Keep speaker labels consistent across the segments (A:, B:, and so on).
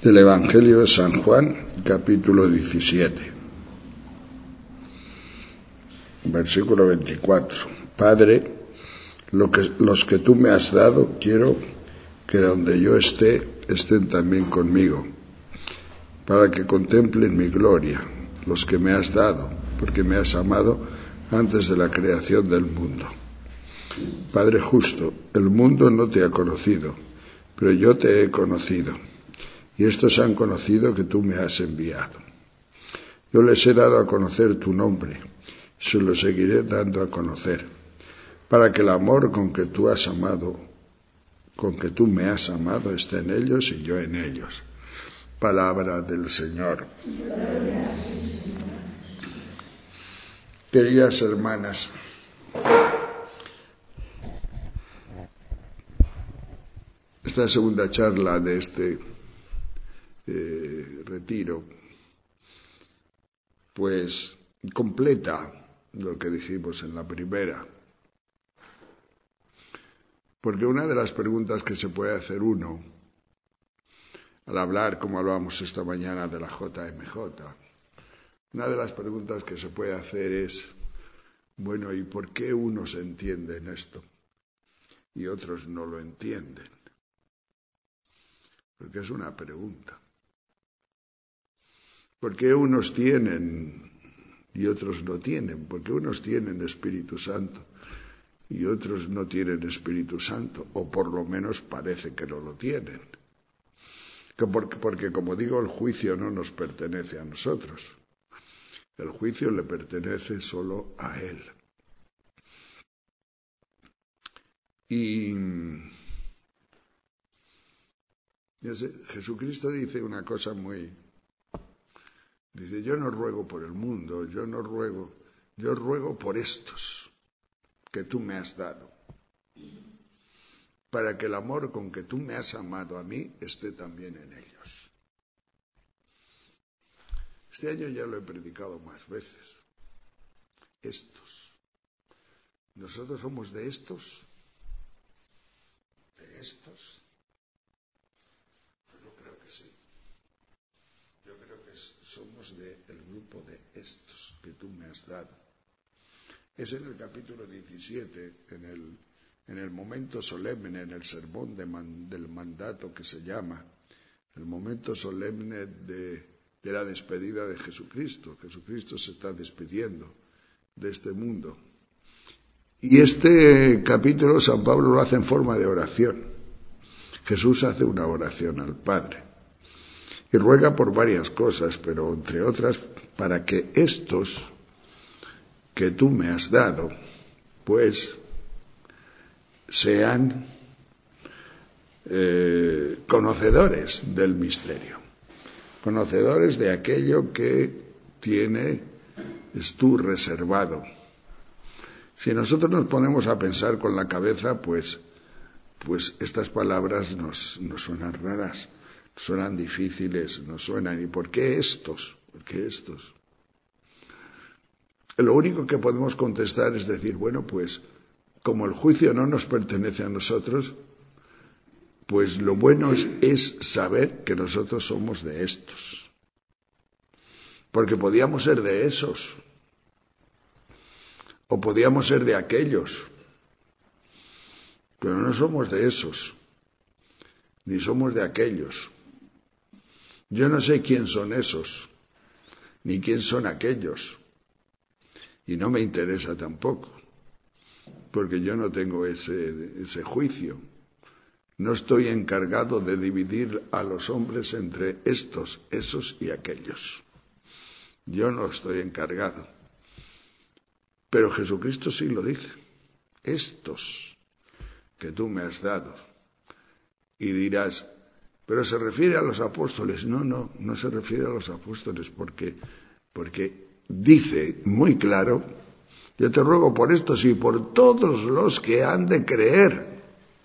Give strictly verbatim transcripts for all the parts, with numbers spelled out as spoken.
A: Del Evangelio de San Juan, capítulo diecisiete, versículo veinticuatro. Padre, lo que, los que tú me has dado, quiero que donde yo esté, estén también conmigo, para que contemplen mi gloria, los que me has dado, porque me has amado antes de la creación del mundo. Padre justo, el mundo no te ha conocido, pero yo te he conocido. Y estos han conocido que tú me has enviado. Yo les he dado a conocer tu nombre, y se lo seguiré dando a conocer, para que el amor con que tú has amado, con que tú me has amado, esté en ellos y yo en ellos. Palabra del Señor. Queridas hermanas, esta segunda charla de este Eh, retiro, pues completa lo que dijimos en la primera, porque una de las preguntas que se puede hacer uno al hablar, como hablábamos esta mañana de la J M J, una de las preguntas que se puede hacer es, bueno, ¿y por qué unos entienden esto y otros no lo entienden? Porque es una pregunta. ¿Por qué unos tienen y otros no tienen? ¿Por qué unos tienen Espíritu Santo y otros no tienen Espíritu Santo? O por lo menos parece que no lo tienen. Porque, porque como digo, el juicio no nos pertenece a nosotros. El juicio le pertenece solo a Él. Y Jesucristo dice una cosa muy... Dice, yo no ruego por el mundo, yo no ruego, yo ruego por estos que tú me has dado, para que el amor con que tú me has amado a mí esté también en ellos. Este año ya lo he predicado más veces. Estos. ¿Nosotros somos de estos? ¿De estos? Yo creo que sí. Yo creo que somos del grupo de estos que tú me has dado. Es en el capítulo diecisiete, en el, en el momento solemne, en el sermón de man, del mandato que se llama, el momento solemne de, de la despedida de Jesucristo. Jesucristo se está despidiendo de este mundo. Y este capítulo San Pablo lo hace en forma de oración. Jesús hace una oración al Padre. Y ruega por varias cosas, pero entre otras, para que estos que tú me has dado, pues sean eh, conocedores del misterio, conocedores de aquello que tiene es tú reservado. Si nosotros nos ponemos a pensar con la cabeza, pues, pues estas palabras nos, nos suenan raras, suenan difíciles, nos suenan. ¿Y por qué estos? ¿Por qué estos? Lo único que podemos contestar es decir, bueno, pues como el juicio no nos pertenece a nosotros, pues lo bueno es, es saber que nosotros somos de estos. Porque podíamos ser de esos, o podíamos ser de aquellos, pero no somos de esos, ni somos de aquellos. Yo no sé quién son esos, ni quién son aquellos. Y no me interesa tampoco, porque yo no tengo ese, ese juicio. No estoy encargado de dividir a los hombres entre estos, esos y aquellos. Yo no estoy encargado. Pero Jesucristo sí lo dice. Estos que tú me has dado. Y dirás, pero se refiere a los apóstoles. No, no, no se refiere a los apóstoles, porque, porque dice muy claro, yo te ruego por estos y por todos los que han de creer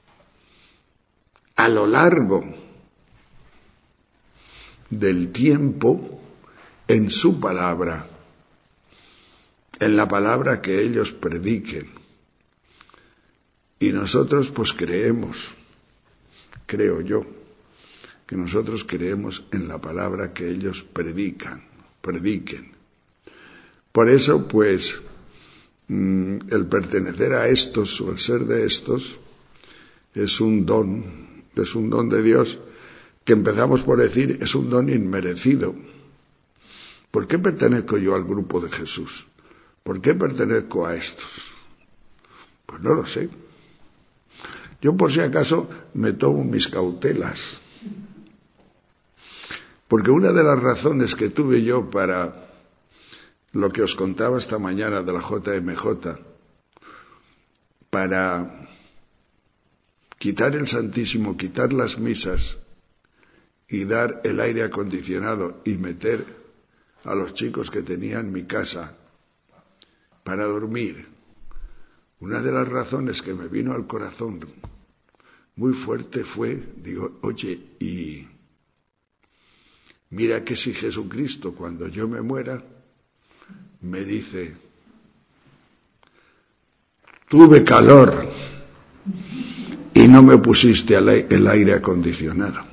A: a lo largo del tiempo en su palabra, en la palabra que ellos prediquen. Y nosotros pues creemos, creo yo, que nosotros creemos en la palabra que ellos predican, prediquen. Por eso, pues, el pertenecer a estos o el ser de estos es un don, es un don de Dios que empezamos por decir es un don inmerecido. ¿Por qué pertenezco yo al grupo de Jesús? ¿Por qué pertenezco a estos? Pues no lo sé. Yo por si acaso me tomo mis cautelas. Porque una de las razones que tuve yo para lo que os contaba esta mañana de la J M J, para quitar el Santísimo, quitar las misas y dar el aire acondicionado y meter a los chicos que tenía en mi casa para dormir, una de las razones que me vino al corazón muy fuerte fue, digo, oye, y mira que si Jesucristo cuando yo me muera me dice, tuve calor y no me pusiste el aire acondicionado.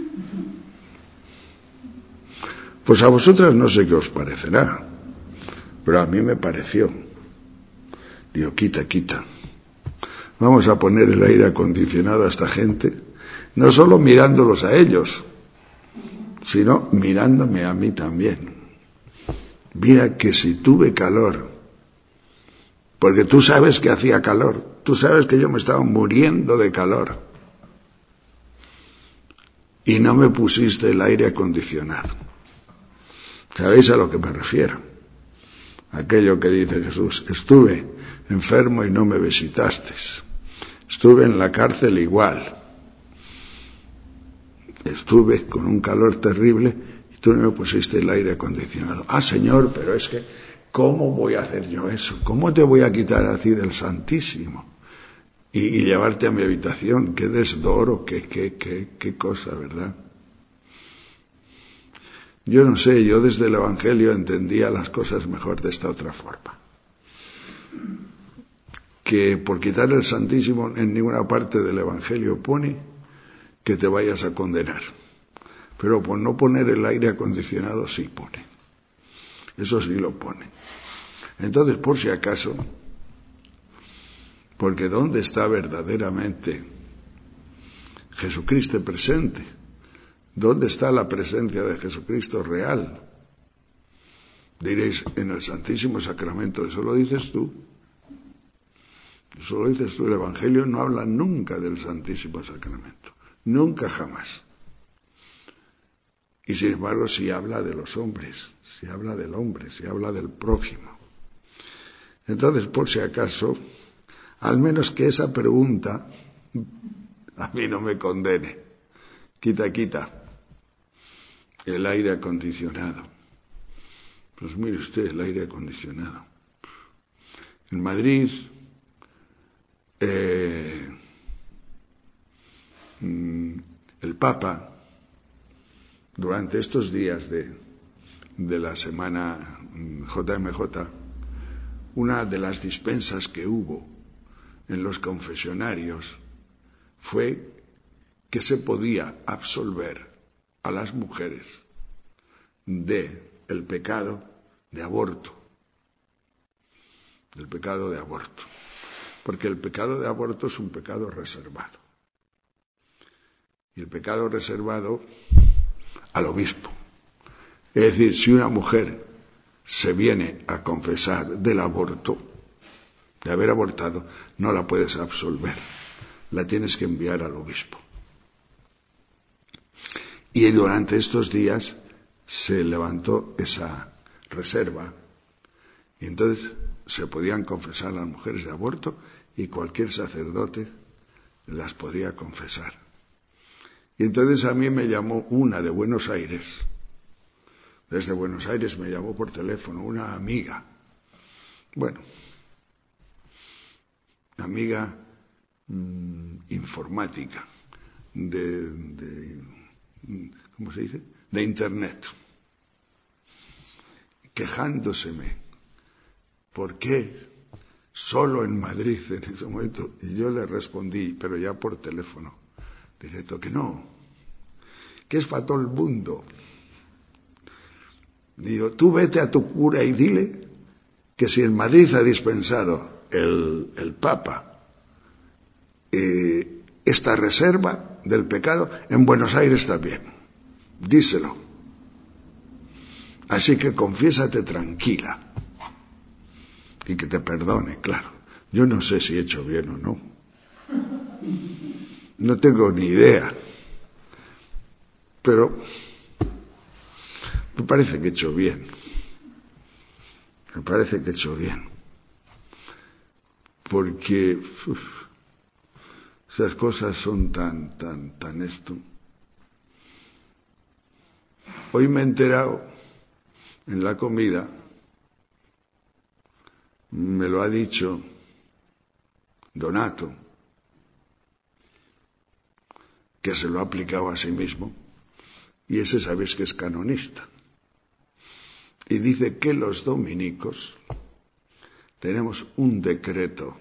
A: Pues a vosotras no sé qué os parecerá, pero a mí me pareció. Digo, quita, quita. Vamos a poner el aire acondicionado a esta gente, no solo mirándolos a ellos, sino mirándome a mí también. Mira que si tuve calor, porque tú sabes que hacía calor, tú sabes que yo me estaba muriendo de calor, y no me pusiste el aire acondicionado. ¿Sabéis a lo que me refiero? Aquello que dice Jesús, estuve enfermo y no me visitaste, estuve en la cárcel igual, estuve con un calor terrible y tú no me pusiste el aire acondicionado. Ah, Señor, pero es que, ¿cómo voy a hacer yo eso? ¿Cómo te voy a quitar a ti del Santísimo y, y llevarte a mi habitación? Qué desdoro, qué, qué, qué, qué cosa, ¿verdad? Yo no sé, yo desde el Evangelio entendía las cosas mejor de esta otra forma. Que por quitar el Santísimo en ninguna parte del Evangelio pone que te vayas a condenar. Pero por no poner el aire acondicionado sí pone. Eso sí lo pone. Entonces, por si acaso, porque ¿dónde está verdaderamente Jesucristo presente? ¿Dónde está la presencia de Jesucristo real? Diréis, en el Santísimo Sacramento, eso lo dices tú. Eso lo dices tú. El Evangelio no habla nunca del Santísimo Sacramento. Nunca, jamás. Y sin embargo, sí habla de los hombres, sí habla del hombre, sí habla del prójimo. Entonces, por si acaso, al menos que esa pregunta a mí no me condene. Quita, quita. El aire acondicionado. Pues mire usted, el aire acondicionado. En Madrid, eh, el Papa, durante estos días de, de la semana J M J, una de las dispensas que hubo en los confesionarios fue que se podía absolver a las mujeres de el pecado de aborto, del pecado de aborto, porque el pecado de aborto es un pecado reservado, y el pecado reservado al obispo. Es decir, si una mujer se viene a confesar del aborto, de haber abortado, no la puedes absolver, la tienes que enviar al obispo. Y durante estos días se levantó esa reserva y entonces se podían confesar las mujeres de aborto y cualquier sacerdote las podía confesar. Y entonces a mí me llamó una de Buenos Aires, desde Buenos Aires me llamó por teléfono una amiga, bueno, amiga mmm, informática, de, de, ¿cómo se dice?, de Internet, quejándoseme, ¿por qué solo en Madrid en ese momento? Y yo le respondí, pero ya por teléfono, directo, que no, que es para todo el mundo. Digo, tú vete a tu cura y dile que si en Madrid ha dispensado el, el Papa eh, esta reserva del pecado, en Buenos Aires también. Díselo. Así que confiésate tranquila y que te perdone, claro. Yo no sé si he hecho bien o no. No tengo ni idea. Pero me parece que he hecho bien. Me parece que he hecho bien. Porque uf, esas cosas son tan, tan, tan esto. Hoy me he enterado en la comida, me lo ha dicho Donato, que se lo ha aplicado a sí mismo, y ese sabéis que es canonista. Y dice que los dominicos tenemos un decreto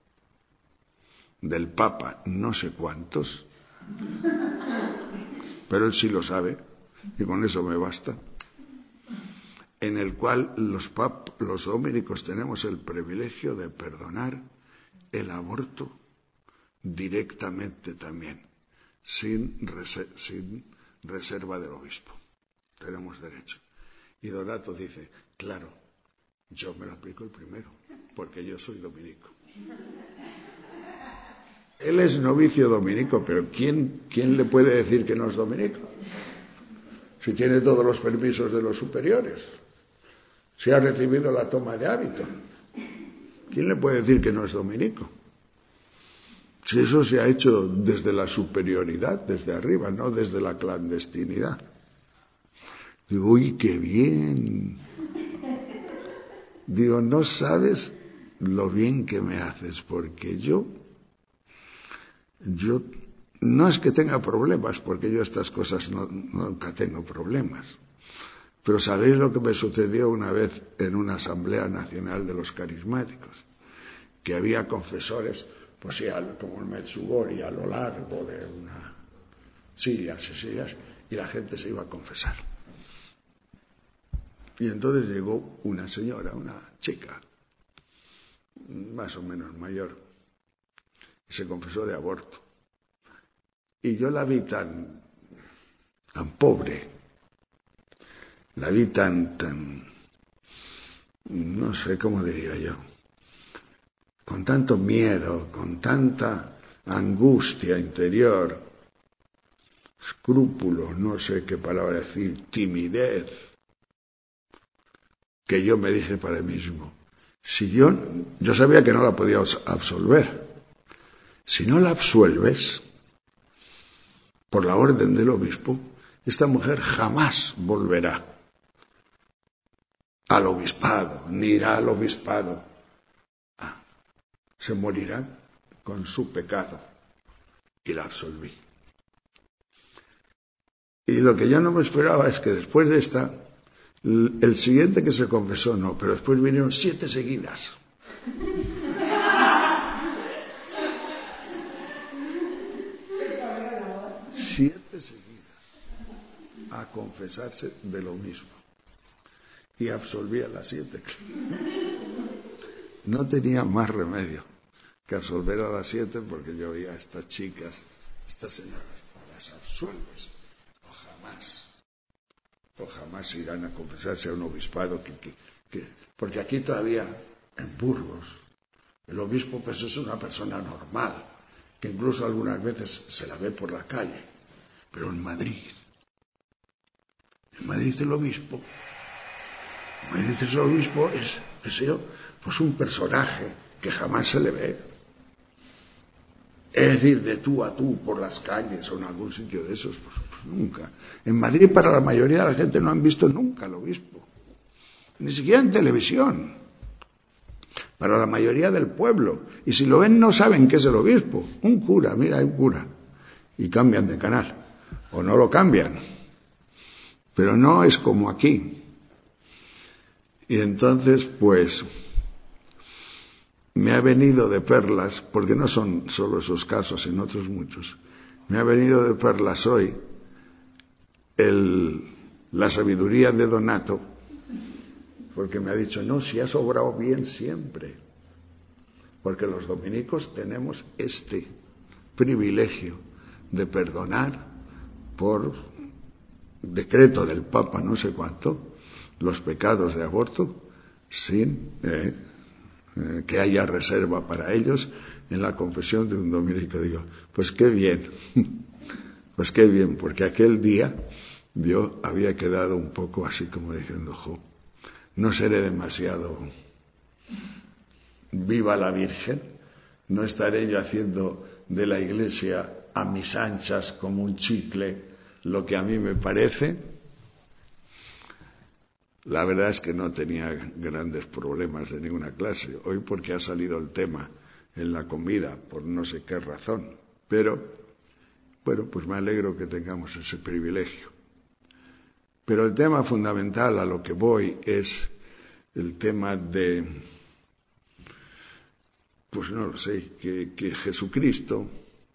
A: del Papa, no sé cuántos, pero él sí lo sabe, y con eso me basta, en el cual los, pap, los dominicos tenemos el privilegio de perdonar el aborto directamente también, sin, reser, sin reserva del obispo. Tenemos derecho. Y Donato dice, claro, yo me lo aplico el primero, porque yo soy dominico. Él es novicio dominico, pero ¿quién, quién le puede decir que no es dominico? Si tiene todos los permisos de los superiores, si ha recibido la toma de hábito, ¿quién le puede decir que no es dominico? Si eso se ha hecho desde la superioridad, desde arriba, no desde la clandestinidad. Digo, uy, qué bien. Digo, no sabes lo bien que me haces, porque yo, yo, no es que tenga problemas, porque yo estas cosas no, nunca tengo problemas. Pero ¿sabéis lo que me sucedió una vez en una asamblea nacional de los carismáticos? Que había confesores, pues sí, como el Medjugorje, a lo largo de una sillas y sillas, y la gente se iba a confesar. Y entonces llegó una señora, una chica, más o menos mayor, y se confesó de aborto. Y yo la vi tan, tan pobre, la vi tan, tan, no sé cómo diría yo, con tanto miedo, con tanta angustia interior, escrúpulos, no sé qué palabra decir, timidez, que yo me dije para mí mismo, si yo, yo sabía que no la podía absolver, si no la absuelves por la orden del obispo, esta mujer jamás volverá al obispado, ni irá al obispado. Ah, se morirá con su pecado. Y la absolví. Y lo que yo no me esperaba es que después de esta, el siguiente que se confesó no, pero después vinieron siete seguidas. Siete seguidas a confesarse de lo mismo. Y absolví a las siete. No tenía más remedio que absolver a las siete, porque yo veía a estas chicas, estas señoras, o las absuelves, o jamás, o jamás irán a confesarse a un obispado, que, que, que, porque aquí todavía, en Burgos, el obispo pues es una persona normal, que incluso algunas veces se la ve por la calle, pero en Madrid, en Madrid el obispo, en Madrid el obispo es, qué sé yo, pues un personaje que jamás se le ve. Es decir, de tú a tú por las calles o en algún sitio de esos, pues, pues nunca. En Madrid para la mayoría de la gente no han visto nunca al obispo, ni siquiera en televisión. Para la mayoría del pueblo. Y si lo ven no saben qué es el obispo. Un cura, mira, hay un cura. Y cambian de canal. O no lo cambian. Pero no es como aquí. Y entonces, pues, me ha venido de perlas, porque no son solo esos casos, sino otros muchos, me ha venido de perlas hoy el, la sabiduría de Donato, porque me ha dicho, no, si has obrado bien siempre, porque los dominicos tenemos este privilegio de perdonar por decreto del Papa no sé cuánto los pecados de aborto sin eh, eh, que haya reserva para ellos en la confesión de un dominico. Digo, pues qué bien, pues qué bien, porque aquel día yo había quedado un poco así como diciendo, jo, no seré demasiado viva la Virgen, no estaré yo haciendo de la Iglesia a mis anchas como un chicle lo que a mí me parece. La verdad es que no tenía grandes problemas de ninguna clase, hoy porque ha salido el tema en la comida, por no sé qué razón, pero bueno, pues me alegro que tengamos ese privilegio. Pero el tema fundamental a lo que voy es el tema de, pues no lo sé, que, que Jesucristo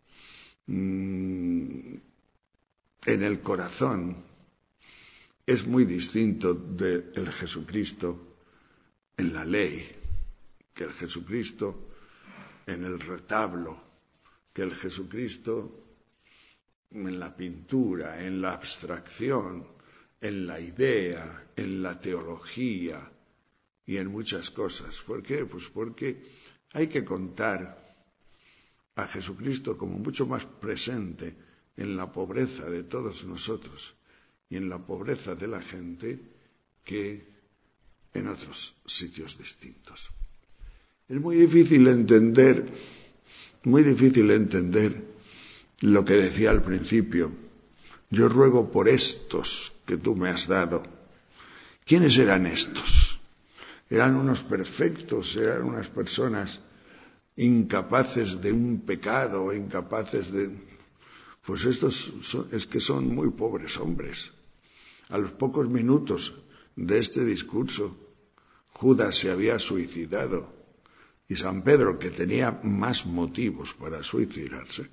A: mmm, en el corazón es muy distinto del Jesucristo en la ley, que el Jesucristo en el retablo, que el Jesucristo en la pintura, en la abstracción, en la idea, en la teología y en muchas cosas. ¿Por qué? Pues porque hay que contar a Jesucristo como mucho más presente en la pobreza de todos nosotros y en la pobreza de la gente que en otros sitios distintos. Es muy difícil entender, muy difícil entender lo que decía al principio. Yo ruego por estos que tú me has dado. ¿Quiénes eran estos? Eran unos perfectos, eran unas personas incapaces de un pecado, incapaces de... Pues estos son, es que son muy pobres hombres. A los pocos minutos de este discurso, Judas se había suicidado y San Pedro, que tenía más motivos para suicidarse.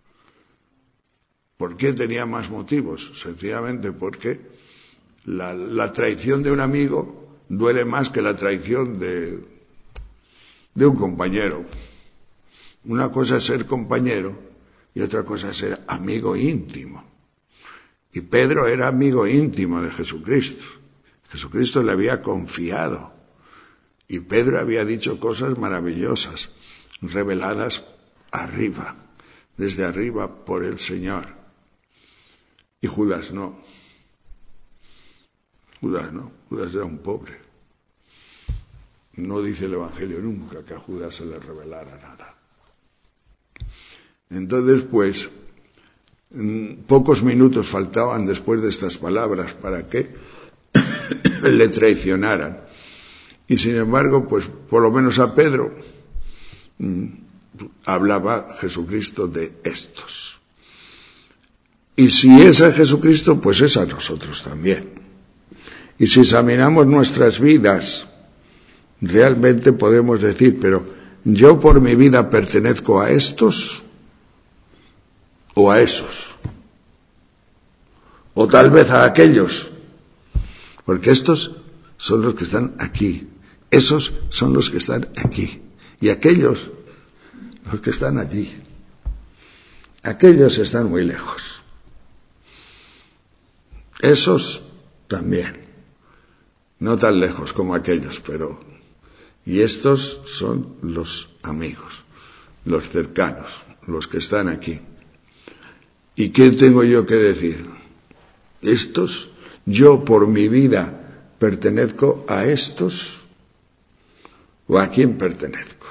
A: ¿Por qué tenía más motivos? Sencillamente porque la, la traición de un amigo duele más que la traición de, de un compañero. Una cosa es ser compañero y otra cosa es ser amigo íntimo. Y Pedro era amigo íntimo de Jesucristo. Jesucristo le había confiado. Y Pedro había dicho cosas maravillosas, reveladas arriba, desde arriba por el Señor. Y Judas no. Judas no. Judas era un pobre. No dice el Evangelio nunca que a Judas se le revelara nada. Entonces, pues, pocos minutos faltaban después de estas palabras para que le traicionaran. Y sin embargo, pues, por lo menos a Pedro mmm, hablaba Jesucristo de estos. Y si es a Jesucristo, pues es a nosotros también. Y si examinamos nuestras vidas, realmente podemos decir, pero yo por mi vida pertenezco a estos o a esos, o tal vez a aquellos, porque estos son los que están aquí, esos son los que están aquí, y aquellos los que están allí. Aquellos están muy lejos. Esos también, no tan lejos como aquellos, pero... Y estos son los amigos, los cercanos, los que están aquí. ¿Y qué tengo yo que decir? Estos, yo por mi vida pertenezco a estos, ¿o a quién pertenezco?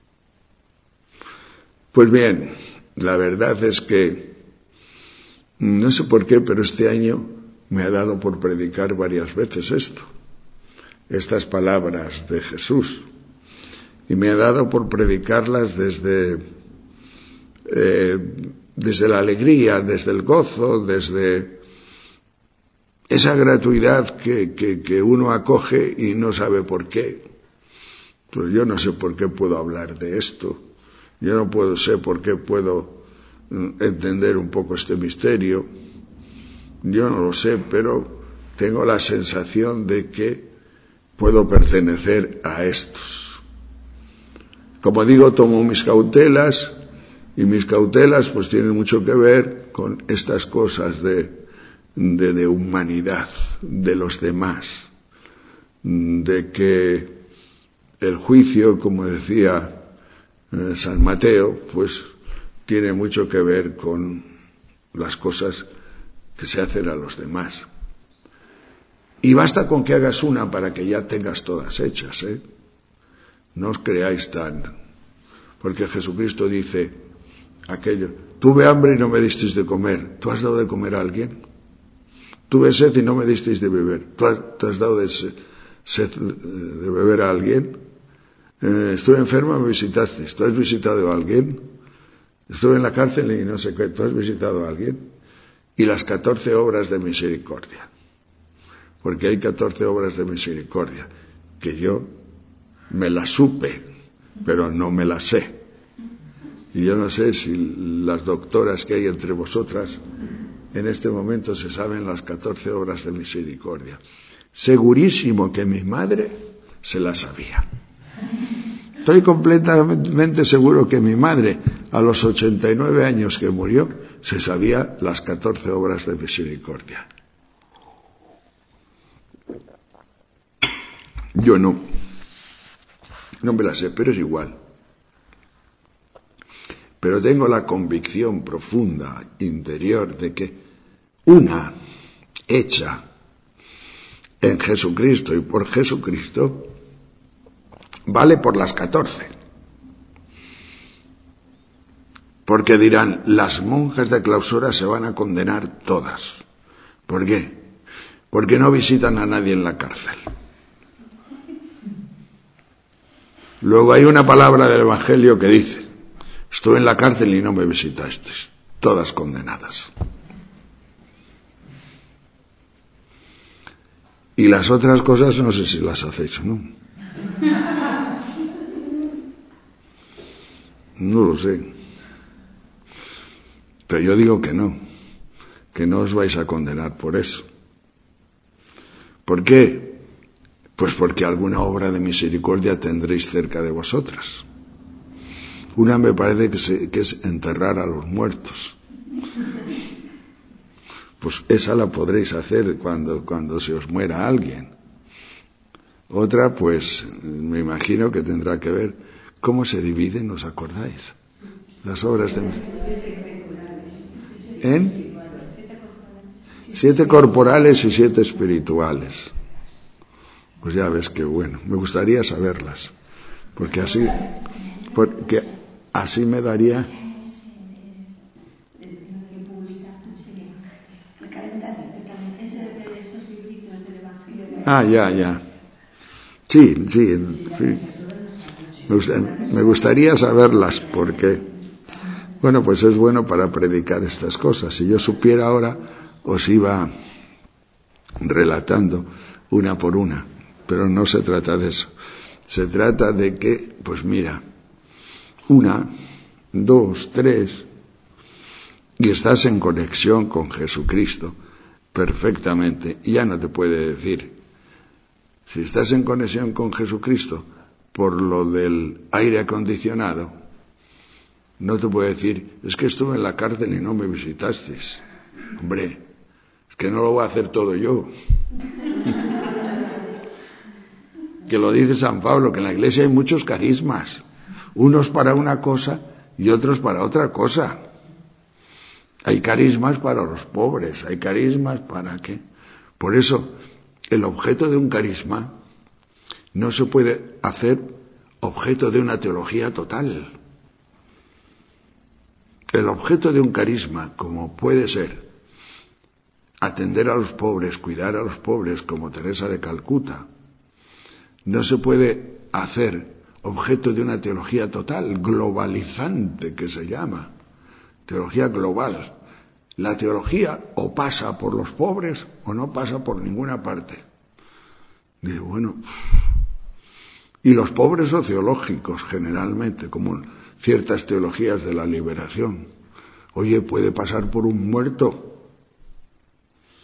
A: Pues bien, la verdad es que, no sé por qué, pero este año me ha dado por predicar varias veces esto, estas palabras de Jesús, y me ha dado por predicarlas desde, eh, desde la alegría, desde el gozo, desde esa gratuidad que, que, que uno acoge y no sabe por qué. Pues yo no sé por qué puedo hablar de esto, yo no puedo sé por qué puedo entender un poco este misterio, Yo no lo sé, pero tengo la sensación de que puedo pertenecer a estos. Como digo, tomo mis cautelas, y mis cautelas pues tienen mucho que ver con estas cosas de, de, de humanidad, de los demás, de que el juicio, como decía eh, San Mateo, pues tiene mucho que ver con las cosas que se hacen a los demás. Y basta con que hagas una para que ya tengas todas hechas, ¿eh? No os creáis tan... Porque Jesucristo dice aquello, tuve hambre y no me disteis de comer, ¿tú has dado de comer a alguien? Tuve sed y no me disteis de beber, ¿tú has, tú has dado de sed, sed de beber a alguien? Eh, estuve enfermo y me visitasteis, ¿tú has visitado a alguien? Estuve en la cárcel y no sé qué, ¿tú has visitado a alguien? Y las catorce obras de misericordia. Porque hay catorce obras de misericordia que yo me las supe, pero no me las sé. Y yo no sé si las doctoras que hay entre vosotras en este momento se saben las catorce obras de misericordia. Segurísimo que mi madre se las sabía. Estoy completamente seguro que mi madre, a los ochenta y nueve años que murió, se sabía las catorce obras de misericordia. Yo no, no me la sé, pero es igual. Pero tengo la convicción profunda, interior, de que una hecha en Jesucristo y por Jesucristo vale por las catorce. Porque dirán, las monjas de clausura se van a condenar todas. ¿Por qué? Porque no visitan a nadie en la cárcel. Luego hay una palabra del Evangelio que dice, estuve en la cárcel y no me visitasteis, todas condenadas. Y las otras cosas no sé si las hacéis o no. No lo sé. Pero yo digo que no, que no os vais a condenar por eso. ¿Por qué? Pues porque alguna obra de misericordia tendréis cerca de vosotras. Una me parece que, se, que es enterrar a los muertos. Pues esa la podréis hacer cuando, cuando se os muera alguien. Otra, pues, me imagino que tendrá que ver cómo se dividen, ¿os acordáis? Las obras de misericordia. ¿En? Siete corporales y siete espirituales. Pues ya ves que bueno, me gustaría saberlas, porque así, porque así me daría. Ah, ya, ya. Sí, sí, sí. Me, gusta, me gustaría saberlas porque, bueno, pues es bueno para predicar estas cosas. Si yo supiera ahora, os iba relatando una por una. Pero no se trata de eso. Se trata de que, pues mira, una, dos, tres, y estás en conexión con Jesucristo perfectamente. Y ya no te puede decir, si estás en conexión con Jesucristo por lo del aire acondicionado, no te puede decir, es que estuve en la cárcel y no me visitasteis. Hombre, es que no lo voy a hacer todo yo. Que lo dice San Pablo, que en la iglesia hay muchos carismas, unos para una cosa y otros para otra cosa. Hay carismas para los pobres, hay carismas para qué. Por eso, el objeto de un carisma no se puede hacer objeto de una teología total. El objeto de un carisma, como puede ser atender a los pobres, cuidar a los pobres, como Teresa de Calcuta, no se puede hacer objeto de una teología total, globalizante, que se llama, teología global. La teología o pasa por los pobres o no pasa por ninguna parte. Dice, bueno, y los pobres sociológicos generalmente, como ciertas teologías de la liberación. Oye, puede pasar por un muerto.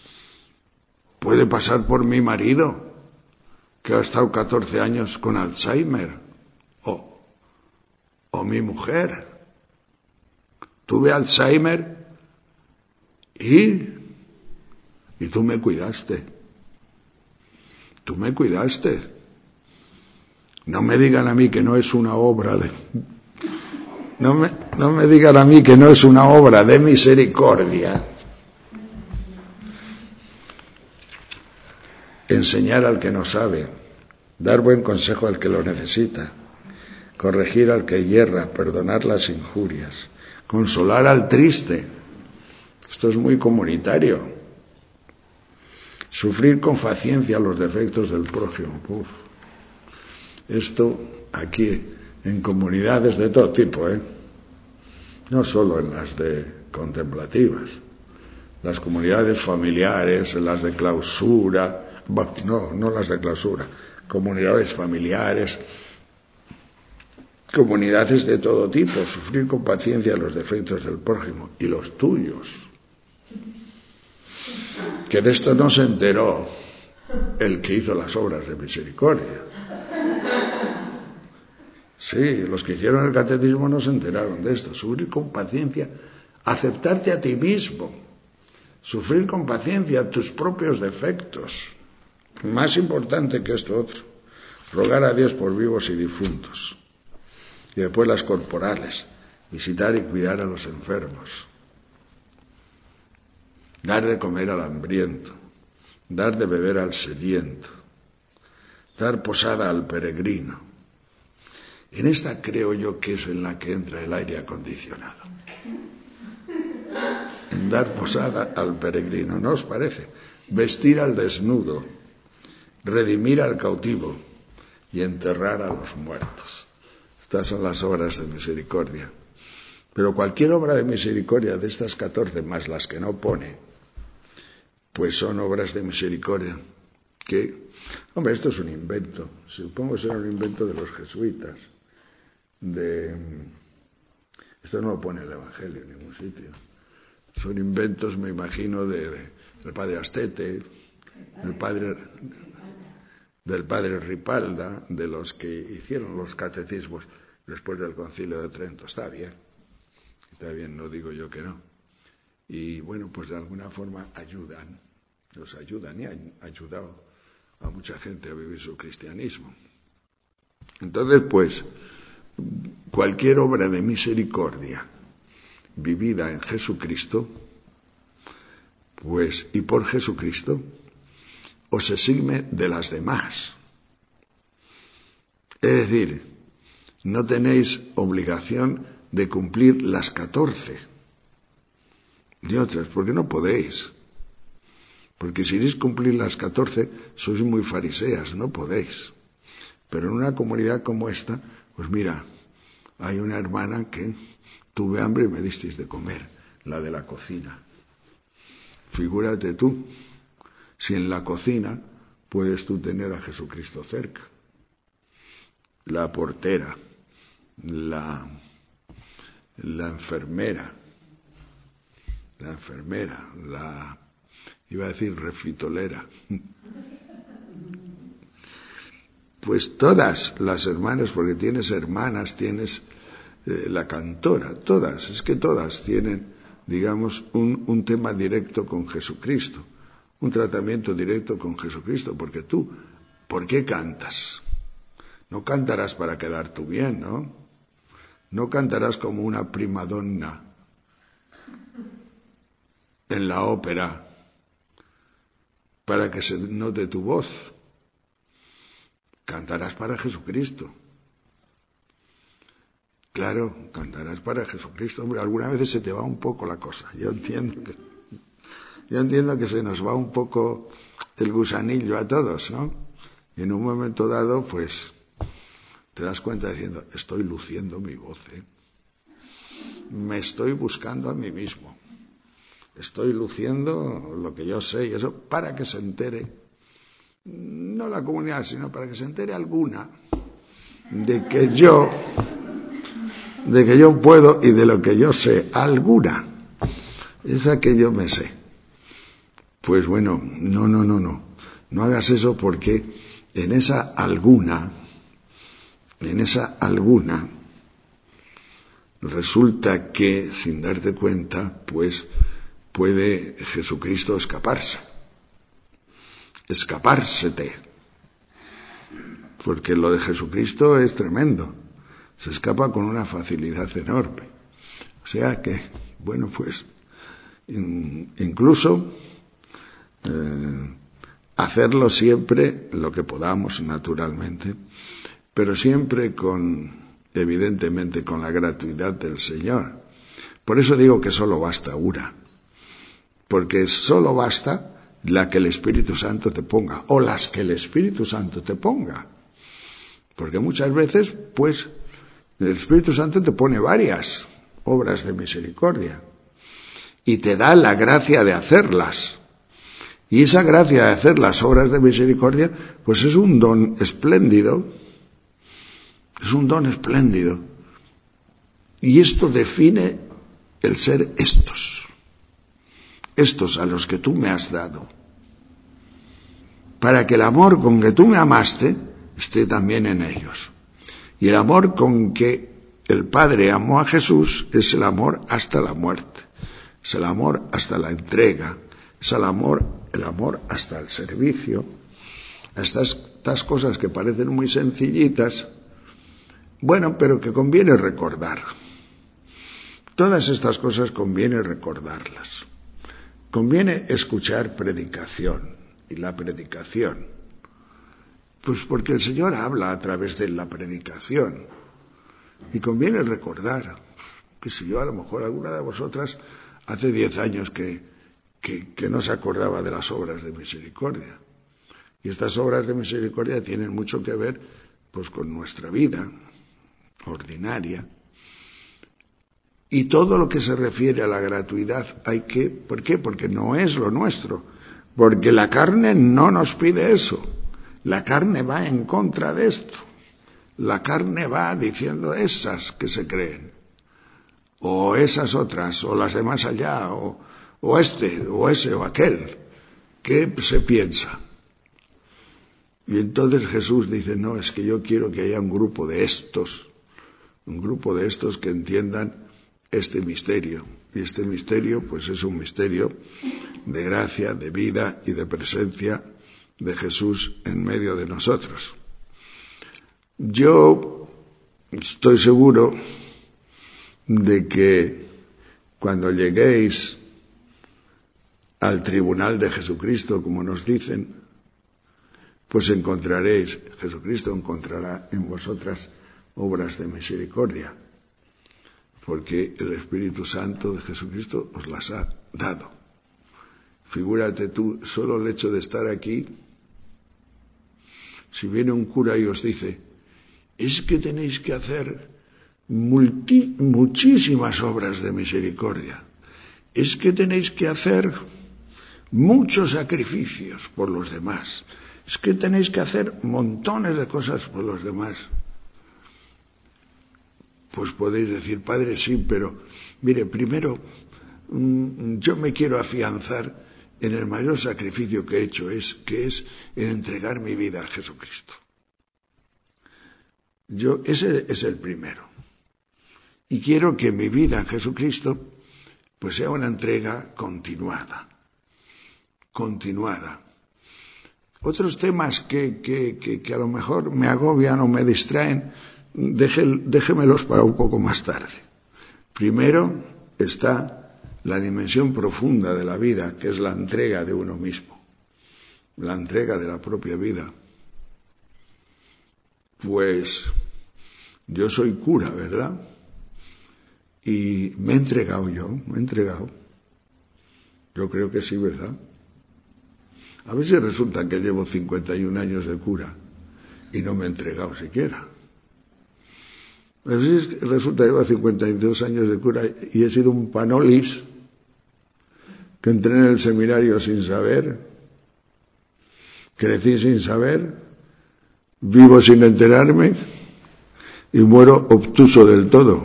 A: puede pasar por mi marido, que ha estado catorce años con Alzheimer, o, o mi mujer. Tuve Alzheimer y, y tú me cuidaste. Tú me cuidaste. No me digan a mí que no es una obra de... No me, no me digan a mí que no es una obra de misericordia. Enseñar al que no sabe, dar buen consejo al que lo necesita, corregir al que yerra, perdonar las injurias, consolar al triste. Esto es muy comunitario. Sufrir con paciencia los defectos del prójimo. Uf. Esto aquí en comunidades de todo tipo, ¿eh? No solo en las de contemplativas, las comunidades familiares, las de clausura. No, no las de clausura, comunidades familiares, comunidades de todo tipo, sufrir con paciencia los defectos del prójimo y los tuyos. Que de esto no se enteró el que hizo las obras de misericordia. Sí, los que hicieron el catecismo no se enteraron de esto. Sufrir con paciencia, aceptarte a ti mismo, sufrir con paciencia tus propios defectos. Más importante que esto otro, rogar a Dios por vivos y difuntos. Y después las corporales, visitar y cuidar a los enfermos. Dar de comer al hambriento, dar de beber al sediento, dar posada al peregrino. En esta creo yo que es en la que entra el aire acondicionado. En dar posada al peregrino, ¿no os parece? Vestir al desnudo, redimir al cautivo y enterrar a los muertos. Estas son las obras de misericordia. Pero cualquier obra de misericordia de estas catorce, más las que no pone, pues son obras de misericordia que, hombre, esto es un invento. Supongo que será un invento de los jesuitas. De, esto no lo pone el Evangelio en ningún sitio. Son inventos, me imagino, de, de, del padre Astete, del padre... del padre Ripalda, de los que hicieron los catecismos después del Concilio de Trento. Está bien, está bien, no digo yo que no. Y bueno, pues de alguna forma ayudan, nos ayudan y han ayudado a mucha gente a vivir su cristianismo. Entonces, pues, cualquier obra de misericordia vivida en Jesucristo, pues, y por Jesucristo, os exime de las demás. Es decir, no tenéis obligación de cumplir las catorce ni otras, porque no podéis. Porque si queréis cumplir las catorce, sois muy fariseas, no podéis. Pero en una comunidad como esta, pues mira, hay una hermana que tuve hambre y me disteis de comer, la de la cocina. Figúrate tú, si en la cocina puedes tú tener a Jesucristo cerca. La portera, la, la enfermera, la enfermera, la, iba a decir refritolera. Pues todas las hermanas, porque tienes hermanas, tienes eh, la cantora, todas, es que todas tienen, digamos, un, un tema directo con Jesucristo. Un tratamiento directo con Jesucristo, porque tú, ¿por qué cantas? No cantarás para quedar tú bien, ¿no? No cantarás como una primadonna en la ópera para que se note tu voz. Cantarás para Jesucristo. Claro, cantarás para Jesucristo. Hombre, algunas veces se te va un poco la cosa. Yo entiendo que... Yo entiendo que se nos va un poco el gusanillo a todos, ¿no? Y en un momento dado, pues, te das cuenta diciendo, estoy luciendo mi voz, ¿eh? Me estoy buscando a mí mismo. Estoy luciendo lo que yo sé y eso para que se entere, no la comunidad, sino para que se entere alguna de que yo, de que yo puedo y de lo que yo sé, alguna. Esa que yo me sé. Pues bueno, no, no, no, no. No hagas eso porque en esa alguna, en esa alguna, resulta que, sin darte cuenta, pues puede Jesucristo escaparse. Escapársete. Porque lo de Jesucristo es tremendo. Se escapa con una facilidad enorme. O sea que, bueno, pues, in, incluso eh, hacerlo siempre lo que podamos, naturalmente, pero siempre con, evidentemente, con la gratuidad del Señor. Por eso digo que solo basta una. Porque solo basta la que el Espíritu Santo te ponga, o las que el Espíritu Santo te ponga. Porque muchas veces, pues, el Espíritu Santo te pone varias obras de misericordia y te da la gracia de hacerlas. Y esa gracia de hacer las obras de misericordia, pues es un don espléndido, es un don espléndido. Y esto define el ser estos, estos a los que tú me has dado, para que el amor con que tú me amaste esté también en ellos. Y el amor con que el Padre amó a Jesús es el amor hasta la muerte, es el amor hasta la entrega, es el amor, el amor hasta el servicio. Estas, estas cosas que parecen muy sencillitas, bueno, pero que conviene recordar. Todas estas cosas conviene recordarlas. Conviene escuchar predicación, y la predicación, pues porque el Señor habla a través de la predicación. Y conviene recordar que si yo a lo mejor alguna de vosotras hace diez años que, que, que no se acordaba de las obras de misericordia. Y estas obras de misericordia tienen mucho que ver pues con nuestra vida ordinaria. Y todo lo que se refiere a la gratuidad hay que, ¿por qué? Porque no es lo nuestro. Porque la carne no nos pide eso. La carne va en contra de esto. La carne va diciendo esas que se creen. O esas otras, o las de más allá, o, o este, o ese, o aquel. ¿Qué se piensa? Y entonces Jesús dice, no, es que yo quiero que haya un grupo de estos. Un grupo de estos que entiendan este misterio. Y este misterio, pues es un misterio de gracia, de vida y de presencia de Jesús en medio de nosotros. Yo estoy seguro de que cuando lleguéis al tribunal de Jesucristo, como nos dicen, pues encontraréis, Jesucristo encontrará en vosotras obras de misericordia, porque el Espíritu Santo de Jesucristo os las ha dado. Figúrate tú, solo el hecho de estar aquí, si viene un cura y os dice, es que tenéis que hacer multi, muchísimas obras de misericordia, es que tenéis que hacer muchos sacrificios por los demás, es que tenéis que hacer montones de cosas por los demás. Pues podéis decir, Padre, sí, pero mire, primero mmm, yo me quiero afianzar en el mayor sacrificio que he hecho, es, que es en entregar mi vida a Jesucristo. Yo, ese es el primero. Y quiero que mi vida en Jesucristo pues sea una entrega continuada. Continuada. Otros temas que, que, que, que a lo mejor me agobian o me distraen, deje, déjemelos para un poco más tarde. Primero está la dimensión profunda de la vida, que es la entrega de uno mismo, la entrega de la propia vida. Pues yo soy cura, ¿verdad? Y me he entregado yo, me he entregado. Yo creo que sí, ¿verdad? A veces resulta que llevo cincuenta y un años de cura y no me he entregado siquiera. A veces resulta que llevo cincuenta y dos años de cura y he sido un panolis que entré en el seminario sin saber, crecí sin saber, vivo sin enterarme y muero obtuso del todo.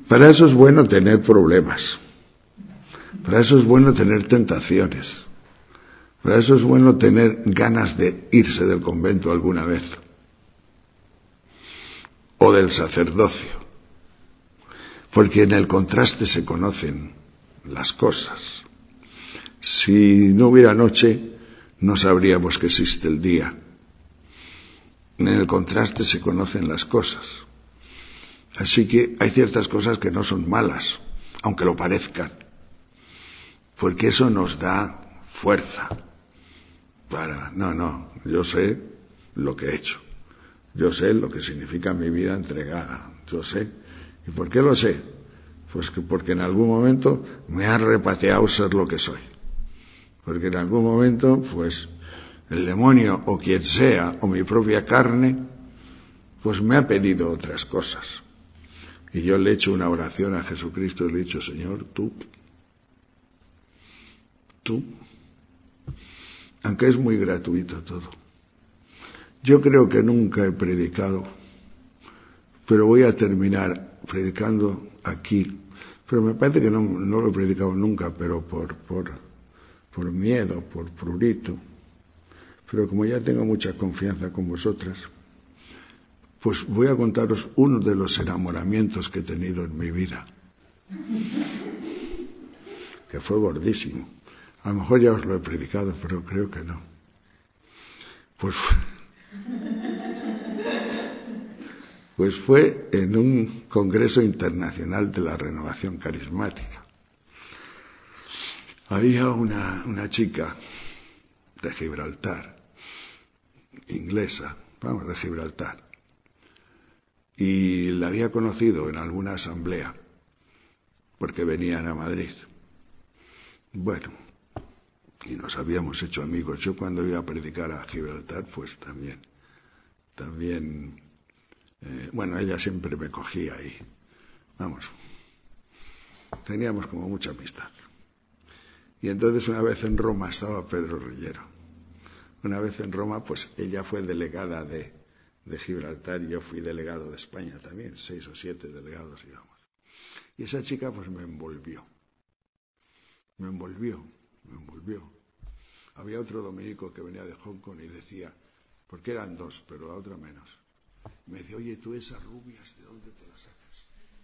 A: Para eso es bueno tener problemas. Para eso es bueno tener tentaciones. Para eso es bueno tener ganas de irse del convento alguna vez. O del sacerdocio. Porque en el contraste se conocen las cosas. Si no hubiera noche, no sabríamos que existe el día. En el contraste se conocen las cosas. Así que hay ciertas cosas que no son malas, aunque lo parezcan. Porque eso nos da fuerza. Para, no, no, yo sé lo que he hecho. Yo sé lo que significa mi vida entregada. Yo sé. ¿Y por qué lo sé? Pues que porque en algún momento me ha repateado ser lo que soy. Porque en algún momento, pues, el demonio o quien sea, o mi propia carne, pues me ha pedido otras cosas. Y yo le he hecho una oración a Jesucristo y le he dicho, Señor, tú, tú, aunque es muy gratuito todo. Yo creo que nunca he predicado, pero voy a terminar predicando aquí. Pero me parece que no, no lo he predicado nunca, pero por, por, por miedo, por prurito. Pero como ya tengo mucha confianza con vosotras, pues voy a contaros uno de los enamoramientos que he tenido en mi vida, que fue gordísimo. A lo mejor ya os lo he predicado, pero creo que no. Pues fue, pues fue en un congreso internacional de la renovación carismática. Había una, una chica de Gibraltar, inglesa, vamos, de Gibraltar, y la había conocido en alguna asamblea, porque venían a Madrid. Bueno, y nos habíamos hecho amigos. Yo cuando iba a predicar a Gibraltar, pues también, también, eh, bueno, ella siempre me cogía ahí. Vamos, teníamos como mucha amistad. Y entonces una vez en Roma estaba Pedro Rillero. Una vez en Roma, pues ella fue delegada de, de Gibraltar y yo fui delegado de España también, seis o siete delegados íbamos. Y esa chica pues me envolvió. Me envolvió, me envolvió. Había otro dominico que venía de Hong Kong y decía, porque eran dos, pero la otra menos. Me decía, oye, tú esas rubias, ¿de dónde te las sacas?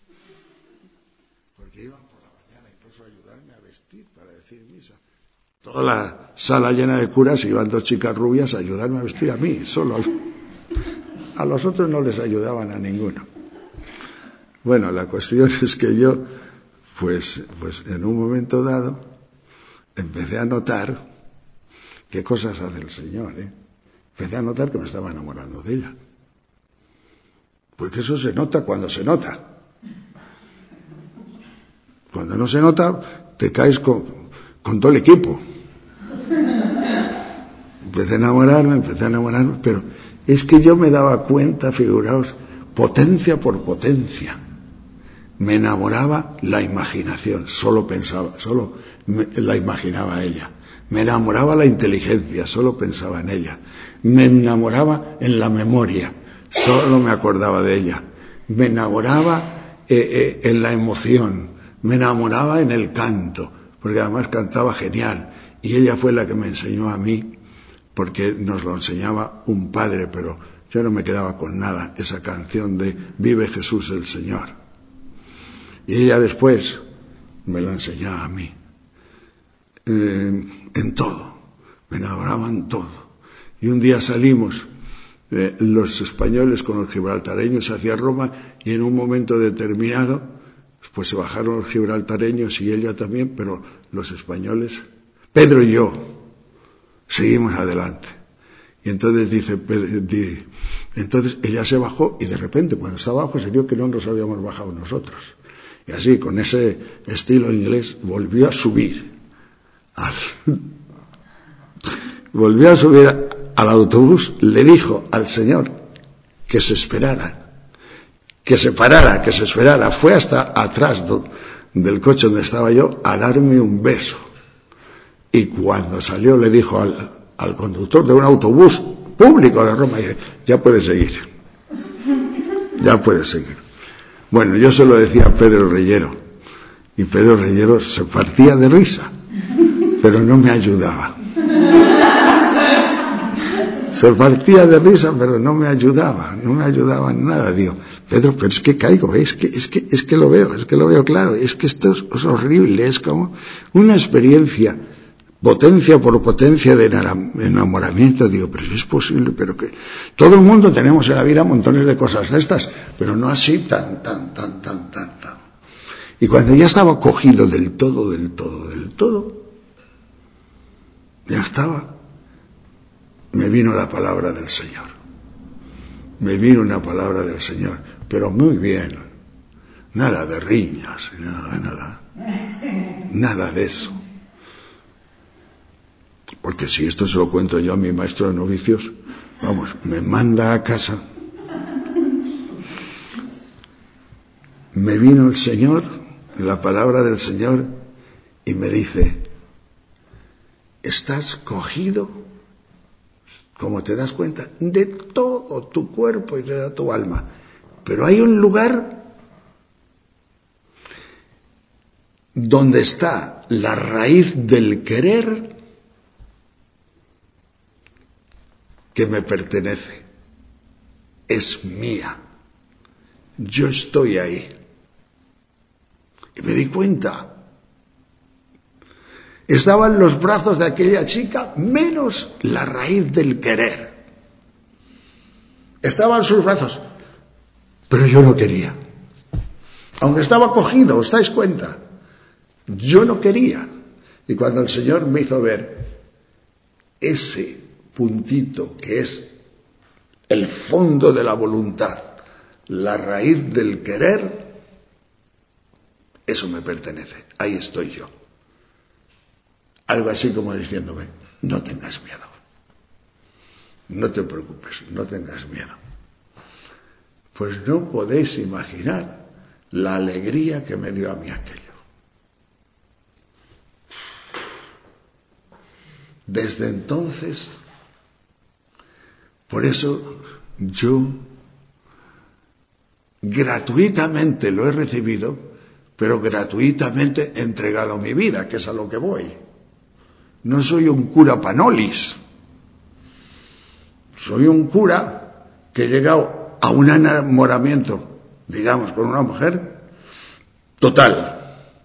A: Porque iban por la mañana incluso a ayudarme a vestir para decir misa. Toda la sala llena de curas, iban dos chicas rubias a ayudarme a vestir a mí, solo. A los otros no les ayudaban a ninguno. Bueno, la cuestión es que yo, pues, pues en un momento dado, empecé a notar qué cosas hace el Señor, ¿eh? Empecé a notar que me estaba enamorando de ella. Porque eso se nota cuando se nota. Cuando no se nota, te caes con, con todo el equipo. Empecé a enamorarme, empecé a enamorarme, pero es que yo me daba cuenta, figuraos, potencia por potencia. Me enamoraba la imaginación, solo pensaba, solo me, la imaginaba ella. Me enamoraba la inteligencia, solo pensaba en ella. Me enamoraba en la memoria, solo me acordaba de ella. Me enamoraba eh, eh, en la emoción, me enamoraba en el canto, porque además cantaba genial. Y ella fue la que me enseñó a mí, porque nos lo enseñaba un padre, pero yo no me quedaba con nada, esa canción de Vive Jesús el Señor. Y ella después me lo enseñaba a mí. Eh, en todo, me enamoraba en todo. Y un día salimos eh, los españoles con los gibraltareños hacia Roma y en un momento determinado pues se bajaron los gibraltareños y ella también, pero los españoles, Pedro y yo, seguimos adelante. Y entonces dice, di, entonces ella se bajó y de repente cuando estaba abajo se dio que no nos habíamos bajado nosotros. Y así, con ese estilo inglés, volvió a subir. Al, volvió a subir al autobús, le dijo al señor que se esperara, que se parara, que se esperara. Fue hasta atrás do, del coche donde estaba yo a darme un beso. Y cuando salió le dijo al, al conductor de un autobús público de Roma, ya puede seguir, ya puede seguir. Bueno, yo se lo decía a Pedro Reyero, y Pedro Reyero se partía de risa, pero no me ayudaba. Se partía de risa, pero no me ayudaba, no me ayudaba en nada. Digo, Pedro, pero es que caigo, es que, es que, es que lo veo, es que lo veo claro, es que esto es, es horrible, es como una experiencia, potencia por potencia de enamoramiento. Digo, pero si es posible, pero que todo el mundo tenemos en la vida montones de cosas de estas, pero no así tan, tan, tan, tan, tan, tan. Y cuando ya estaba cogido del todo, del todo, del todo, ya estaba, me vino la palabra del Señor. Me vino una palabra del Señor, pero muy bien. Nada de riñas, nada, nada. Nada de eso. Porque si esto se lo cuento yo a mi maestro de novicios, vamos, me manda a casa. Me vino el Señor, la palabra del Señor, y me dice, estás cogido, como te das cuenta, de todo tu cuerpo y de toda tu alma. Pero hay un lugar donde está la raíz del querer que me pertenece. Es mía. Yo estoy ahí. Y me di cuenta. Estaban los brazos de aquella chica menos la raíz del querer. Estaban sus brazos, pero yo no quería. Aunque estaba cogido, ¿os dais cuenta? Yo no quería. Y cuando el Señor me hizo ver ese puntito que es el fondo de la voluntad, la raíz del querer, eso me pertenece. Ahí estoy yo. Algo así como diciéndome, no tengas miedo, no te preocupes, no tengas miedo. Pues no podéis imaginar la alegría que me dio a mí aquello. Desde entonces, por eso yo gratuitamente lo he recibido, pero gratuitamente he entregado mi vida, que es a lo que voy. No soy un cura panolis. Soy un cura que he llegado a un enamoramiento, digamos, con una mujer total,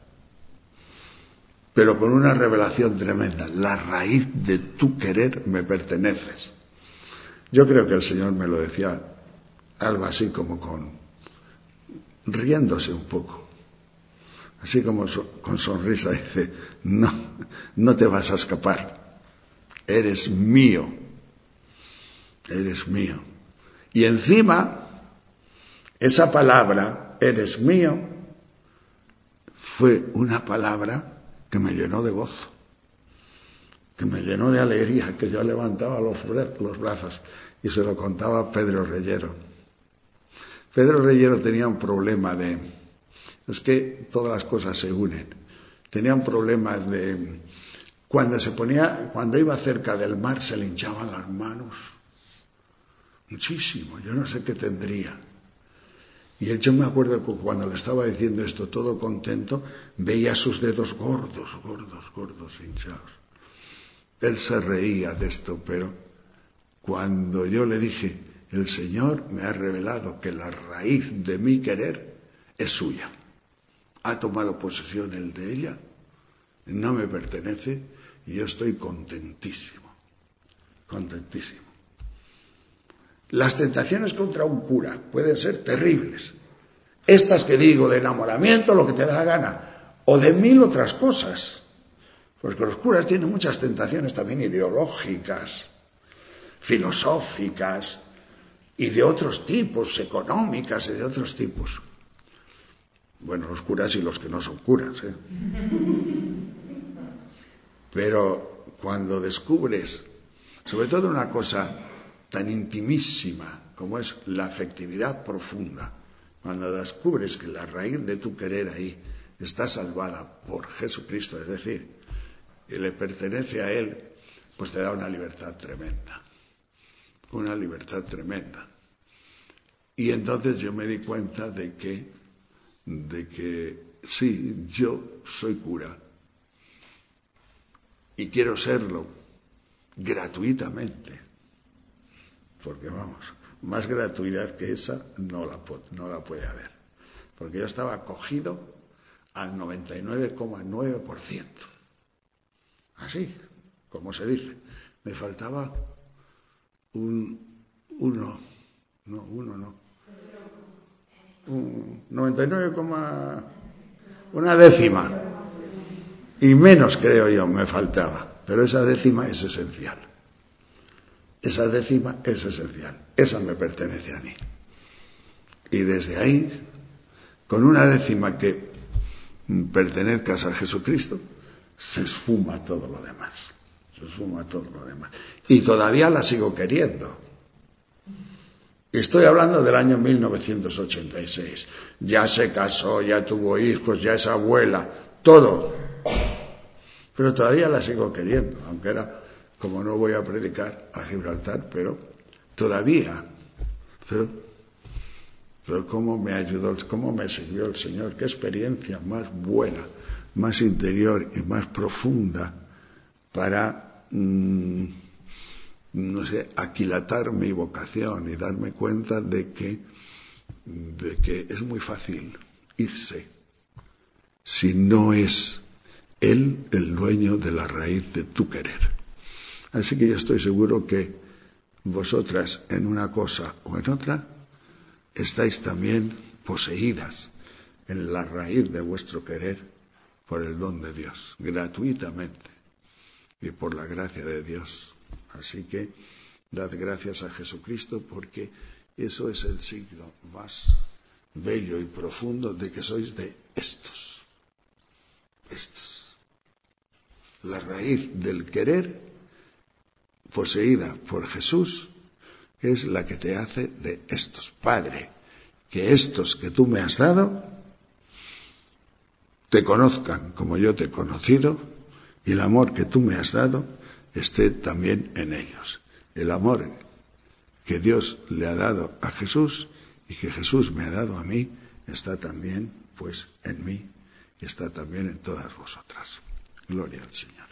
A: pero con una revelación tremenda. La raíz de tu querer me perteneces. Yo creo que el Señor me lo decía algo así como con, riéndose un poco, así como so, con sonrisa, dice, no, no te vas a escapar, eres mío, eres mío. Y encima, esa palabra, eres mío, fue una palabra que me llenó de gozo, que me llenó de alegría, que yo levantaba los, los brazos y se lo contaba a Pedro Reyero. Pedro Reyero tenía un problema de, es que todas las cosas se unen, tenía un problema de, cuando se ponía, cuando iba cerca del mar se le hinchaban las manos, muchísimo, yo no sé qué tendría. Y él, yo me acuerdo que cuando le estaba diciendo esto todo contento, veía sus dedos gordos, gordos, gordos, hinchados. Él se reía de esto, pero cuando yo le dije, el Señor me ha revelado que la raíz de mi querer es suya. Ha tomado posesión él de ella, no me pertenece y yo estoy contentísimo, contentísimo. Las tentaciones contra un cura pueden ser terribles. Estas que digo de enamoramiento, lo que te da la gana, o de mil otras cosas. Porque los curas tienen muchas tentaciones también ideológicas, filosóficas y de otros tipos, económicas y de otros tipos. Bueno, los curas y los que no son curas, ¿eh? Pero cuando descubres, sobre todo una cosa tan intimísima como es la afectividad profunda, cuando descubres que la raíz de tu querer ahí está salvada por Jesucristo, es decir, que le pertenece a Él, pues te da una libertad tremenda, una libertad tremenda. Y entonces yo me di cuenta de que de que sí, yo soy cura y quiero serlo gratuitamente, porque vamos, más gratuidad que esa no la, no la puede haber, porque yo estaba acogido al noventa y nueve coma nueve por ciento, así como se dice. Me faltaba un uno, no, uno no, un noventa y nueve, una décima, y menos creo yo me faltaba, pero esa décima es esencial, esa décima es esencial, esa me pertenece a mí, y desde ahí, con una décima que pertenezcas a Jesucristo, se esfuma todo lo demás, se esfuma todo lo demás, y todavía la sigo queriendo. Estoy hablando del año mil novecientos ochenta y seis. Ya se casó, ya tuvo hijos, ya es abuela, todo. Pero todavía la sigo queriendo, aunque era, como no voy a predicar a Gibraltar, pero todavía. Pero, pero cómo me ayudó, cómo me sirvió el Señor, qué experiencia más buena, más interior y más profunda para... Mmm, no sé, aquilatar mi vocación y darme cuenta de que, de que es muy fácil irse si no es Él el dueño de la raíz de tu querer. Así que yo estoy seguro que vosotras en una cosa o en otra estáis también poseídas en la raíz de vuestro querer por el don de Dios, gratuitamente y por la gracia de Dios. Así que dad gracias a Jesucristo, porque eso es el signo más bello y profundo de que sois de estos. Estos. La raíz del querer, poseída por Jesús, es la que te hace de estos. Padre, que estos que tú me has dado te conozcan como yo te he conocido, y el amor que tú me has dado esté también en ellos. El amor que Dios le ha dado a Jesús y que Jesús me ha dado a mí está también pues en mí y está también en todas vosotras. Gloria al Señor.